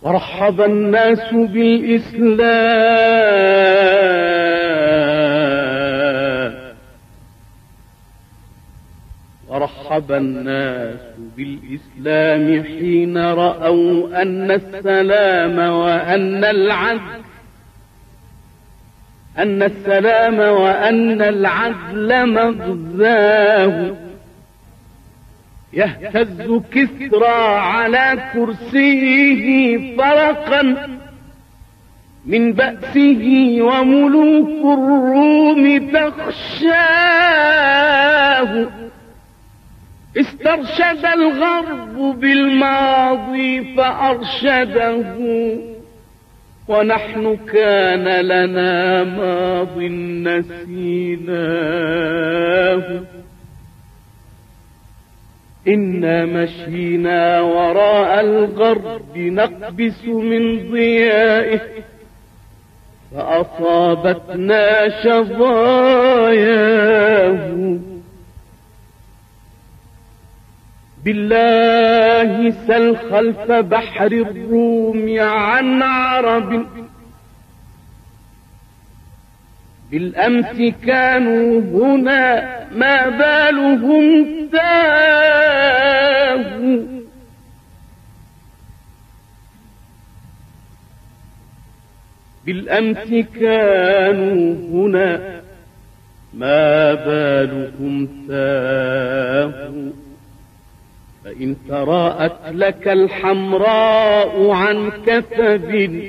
ورحب الناس بالإسلام حين رأوا أن السلام وأن العدل مغزاه. يهتز كسرى على كرسيه فرقا من بأسه وملوك الروم تخشاه. استرشد الغرب بالماضي فأرشده، ونحن كان لنا ماض نسيناه. إنا مشينا وراء الغرب نقبس من ضيائه، فأصابتنا شظاياه. بالله سل خلف بحر الروم عن عرب، بالأمس كانوا هنا ما بالهم تاهوا. بالأمس كانوا هنا ما بالهم تاهوا. فإن تراءت لك الحمراء عن كثب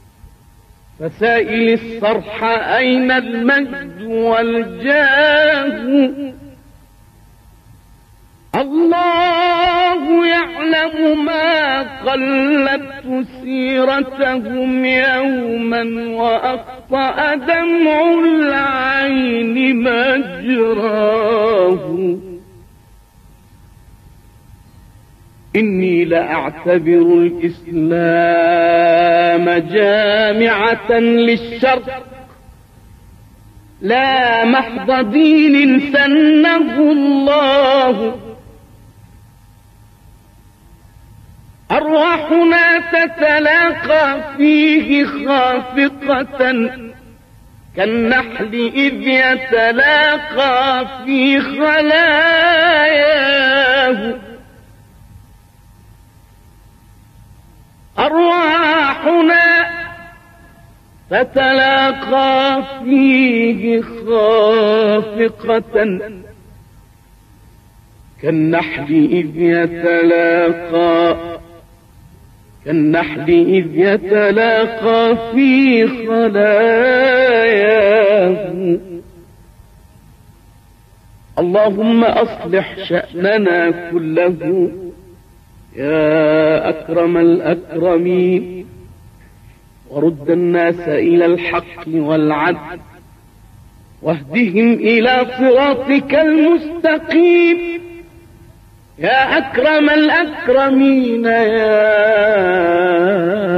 فسائل الصرح أين المجد والجاه. الله يعلم ما قلبت سيرتهم يوما وأخطأ دمع العين مجراه. إني لأعتبر الإسلام جامعة للشرق، لا محض دين سنه الله. أرواحنا تتلاقى فيه خافقة كالنحل إذ يتلاقى في خلاياه. أرواحنا تتلاقى فيه خافقة كالنحل إذ يتلاقى في خلاياه. اللهم أصلح شأننا كله يا أكرم الأكرمين، ورد الناس إلى الحق والعدل، واهدهم إلى صراطك المستقيم يا أكرم الأكرمين يا